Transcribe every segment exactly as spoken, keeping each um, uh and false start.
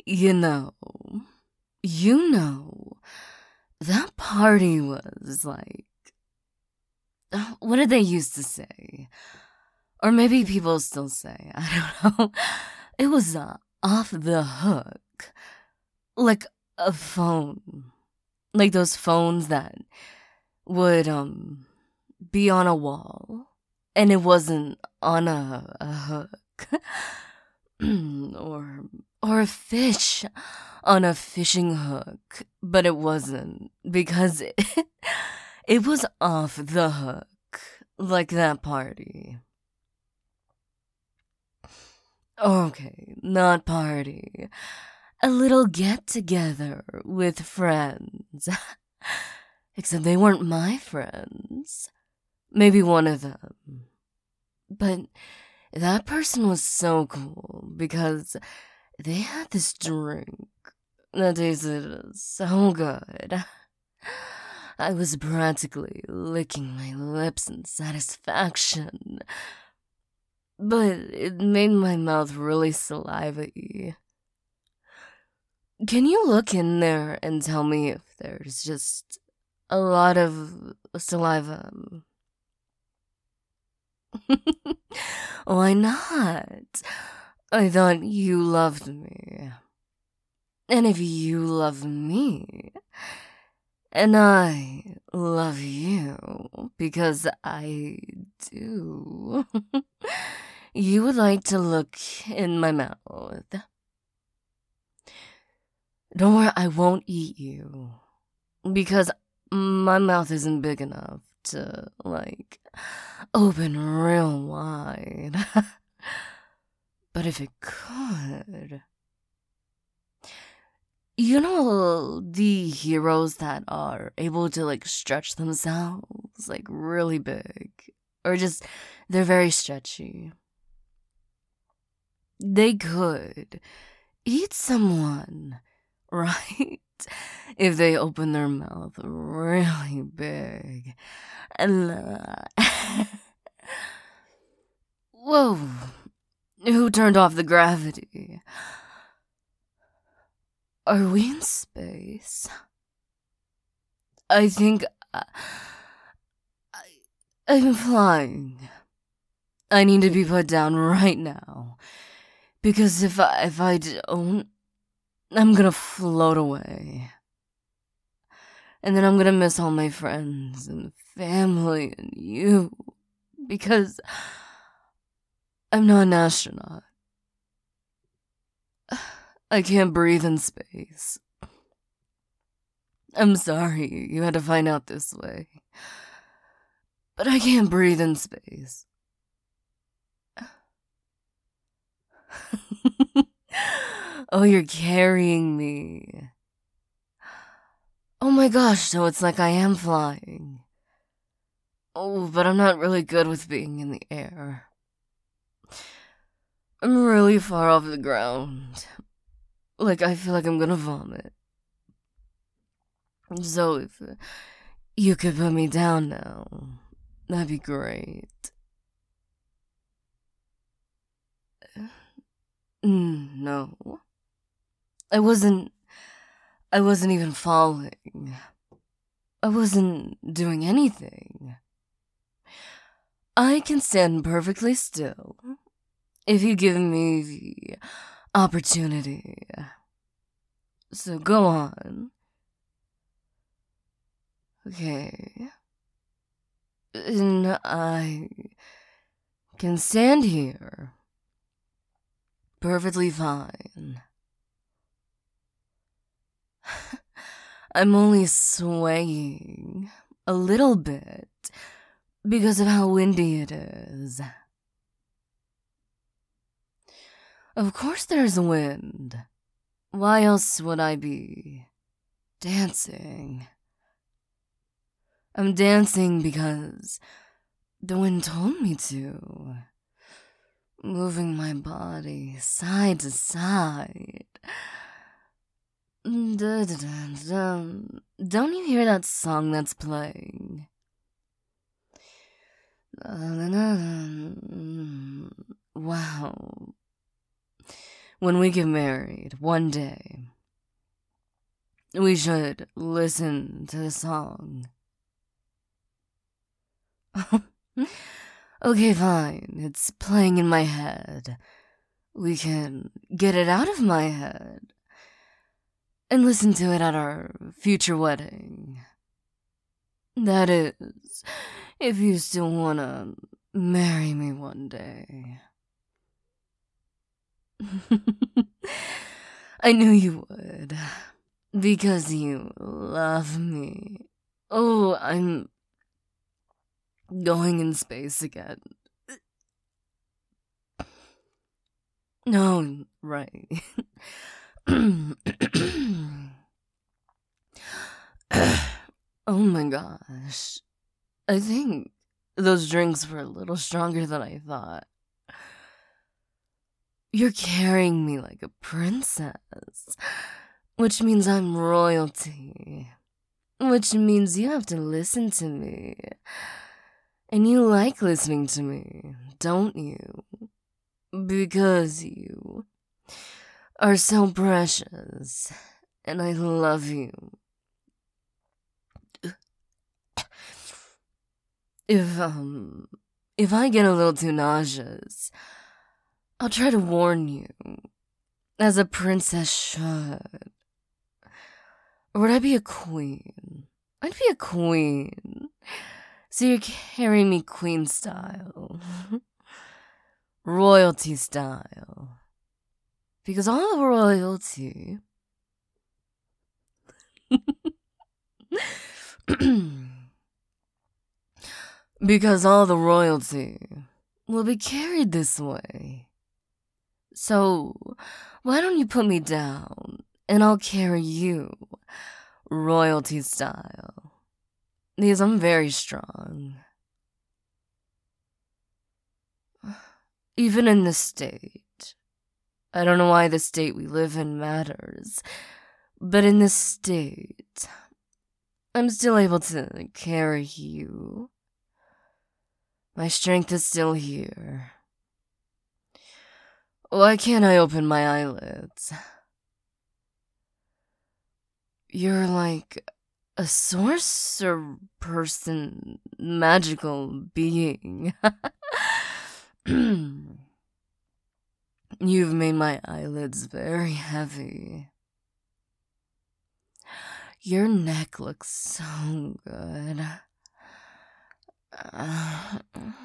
You know, you know, that party was like, uh, what did they used to say? Or maybe people still say, I don't know. It was uh, off the hook. Like a phone. Like those phones that would, um, be on a wall. And it wasn't on a, a hook. or or a fish on a fishing hook, but it wasn't because it, it was off the hook, like that party. Okay, not party. A little get together with friends. Except they weren't my friends. Maybe one of them. But that person was so cool because they had this drink that tasted so good. I was practically licking my lips in satisfaction. But it made my mouth really salivary. Can you look in there and tell me if there's just a lot of saliva? Why not? I thought you loved me. And if you love me, and I love you because I do, you would like to look in my mouth. Don't worry, I won't eat you. Because my mouth isn't big enough to, like, open real wide. But if it could... You know the heroes that are able to, like, stretch themselves, like, really big? Or just, they're very stretchy. They could eat someone, right? If they open their mouth really big. And, uh, whoa. Who turned off the gravity? Are we in space? I think I, I, I'm flying. I need to be put down right now. Because if I, if I don't, I'm gonna float away. And then I'm gonna miss all my friends and family and you. Because I'm not an astronaut. I can't breathe in space. I'm sorry you had to find out this way. But I can't breathe in space. Oh, you're carrying me. Oh my gosh, so it's like I am flying. Oh, but I'm not really good with being in the air. I'm really far off the ground. Like, I feel like I'm gonna vomit. So, if you could put me down now, that'd be great. No. I wasn't... I wasn't even falling. I wasn't doing anything. I can stand perfectly still if you give me the opportunity. So go on. Okay. And I can stand here perfectly fine. I'm only swaying a little bit because of how windy it is. Of course there's wind. Why else would I be dancing? I'm dancing because the wind told me to. Moving my body side to side. Don't you hear that song that's playing? Wow. when we get married one day, we should listen to the song. Okay, fine. It's playing in my head. We can get it out of my head and listen to it at our future wedding. That is, if you still wanna marry me one day. I knew you would, because you love me. Oh, I'm going in space again. No, right. Oh my gosh. I think those drinks were a little stronger than I thought. You're carrying me like a princess, which means I'm royalty, which means you have to listen to me. And you like listening to me, don't you? Because you are so precious, and I love you. If, um, if I get a little too nauseous, I'll try to warn you, as a princess should. Or would I be a queen? I'd be a queen. So you carry me queen style. Royalty style. Because all the royalty... because all the royalty will be carried this way. So, why don't you put me down, and I'll carry you, royalty style. Because I'm very strong. Even in this state. I don't know why the state we live in matters, but in this state, I'm still able to carry you. My strength is still here. Why can't I open my eyelids? You're like a sorcerer person, magical being. You've made my eyelids very heavy. Your neck looks so good. Uh,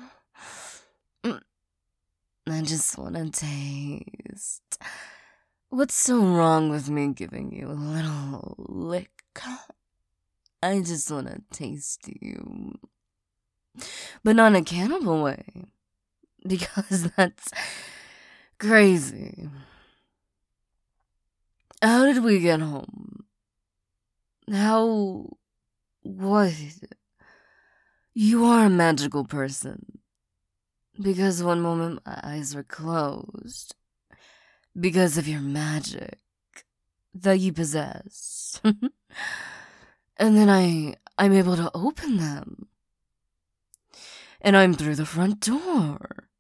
I just want to taste. What's so wrong with me giving you a little lick? I just want to taste you. But not in a cannibal way. Because that's crazy. How did we get home? How... What? You are a magical person. Because one moment my eyes were closed. Because of your magic that you possess. And then I, I'm able to open them. And I'm through the front door.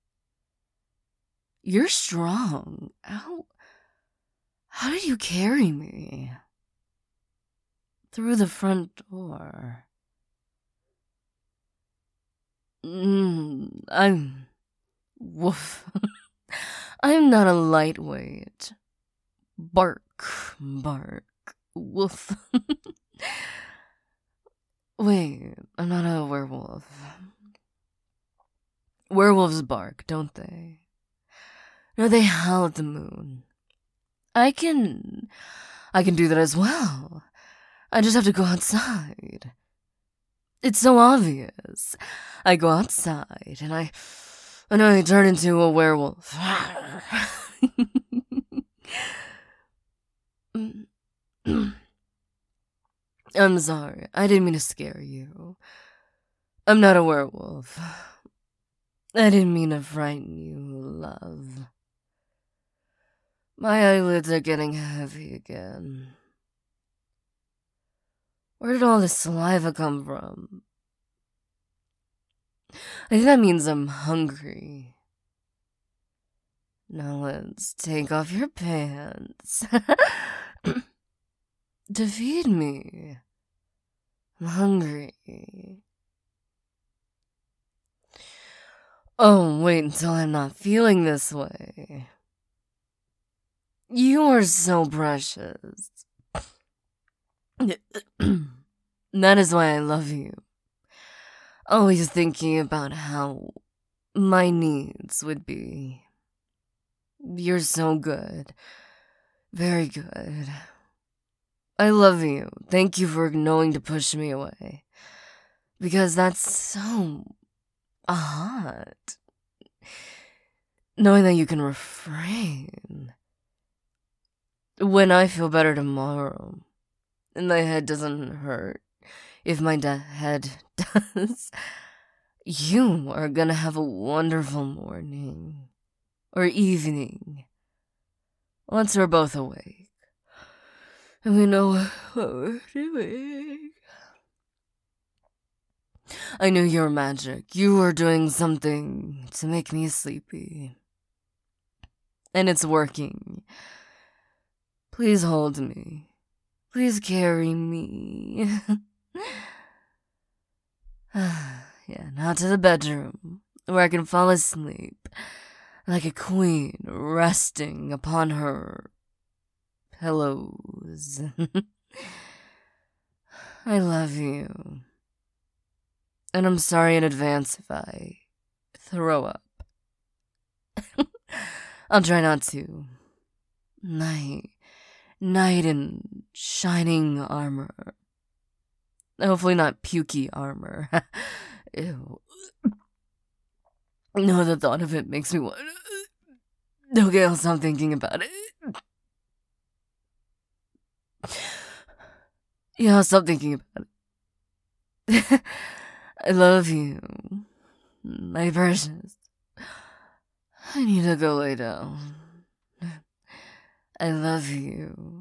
You're strong. How, how did you carry me? Through the front door. Mm, I'm... Woof. I'm not a lightweight. Bark, bark, woof. Wait, I'm not a werewolf. Werewolves bark, don't they? No, they howl at the moon. I can... I can do that as well. I just have to go outside. It's so obvious. I go outside and I... And I turn into a werewolf. I'm sorry. I didn't mean to scare you. I'm not a werewolf. I didn't mean to frighten you, love. My eyelids are getting heavy again. Where did all this saliva come from? I think that means I'm hungry. Now let's take off your pants to feed me. I'm hungry. Oh, wait until I'm not feeling this way. You are so precious. That is why I love you. Always thinking about how my needs would be. You're so good. Very good. I love you. Thank you for knowing to push me away. Because that's so hot. Knowing that you can refrain. When I feel better tomorrow, and my head doesn't hurt, if my da- head does, you are gonna have a wonderful morning. Or evening. Once we're both awake. And we know what we're doing. I know you're magic. You are doing something to make me sleepy. And it's working. Please hold me. Please carry me. Yeah, now to the bedroom, where I can fall asleep, like a queen resting upon her pillows. I love you. And I'm sorry in advance if I throw up. I'll try not to. Night. Knight in shining armor. Hopefully not pukey armor. Ew. No, the thought of it makes me want... Okay, I'll stop thinking about it. Yeah, I'll stop thinking about it. I love you. My precious. I need to go lay down. I love you.